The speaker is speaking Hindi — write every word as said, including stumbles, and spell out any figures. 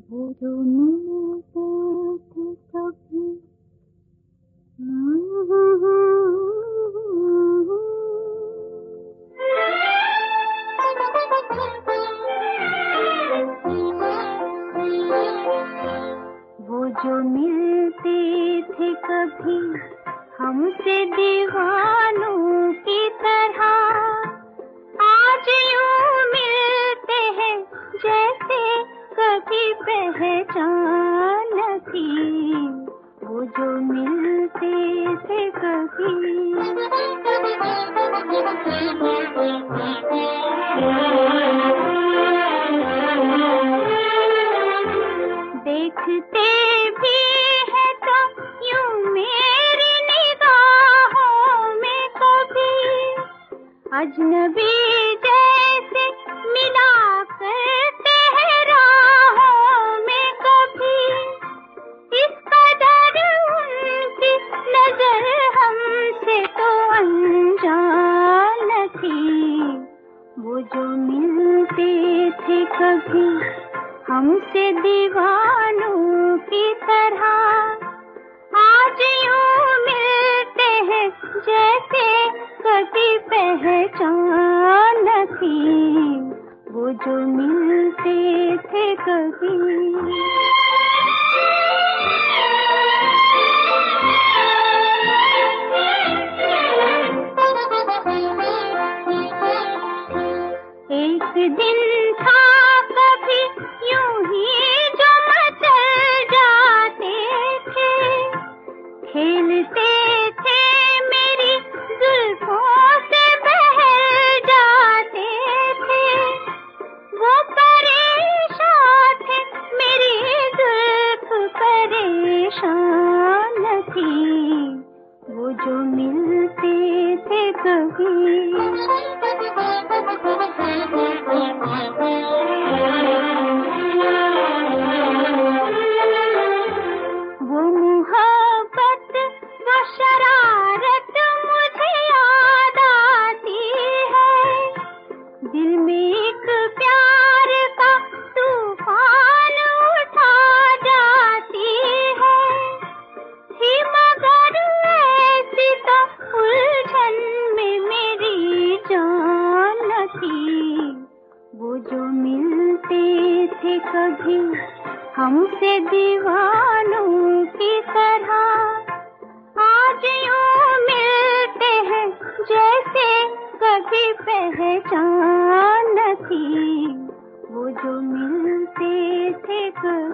वो जो मिलते थे कभी वो जो मिलते थे कभी हमसे दीवानों की तरह, आज यूं मिलते हैं जैसे कभी पहचान न थी। वो जो मिलते थे कभी देखते भी है तो यूं मेरी निगाहों में कभी अजनबी जैसे मिला करते हैं राहों में कभी। इस कदर उनकी नजर हमसे तो अनजान थी। वो जो मिलते थे कभी हमसे दीवानों की तरह, आज यूं मिलते हैं जैसे कभी पहचान न थी। वो जो मिलते थे कभी एक दिन था कभी यूं ही जो मचल जाते थे, खेलते थे मेरी जुल्फों से बहल जाते थे। वो परेशान थे मेरी जुल्फ परेशान थी। वो जो मिलते थे कभी वो मोहब्बत वो शरारत मुझे याद आती है। दिल में एक प्यार का तूफान उठा जाती है। थी मगर ऐसी तो उलझन में मेरी जान थी। वो जो मिलते थे कभी हमसे दीवानों की तरह, आज यूं मिलते हैं जैसे कभी पहचान न थी। वो जो मिलते थे कभी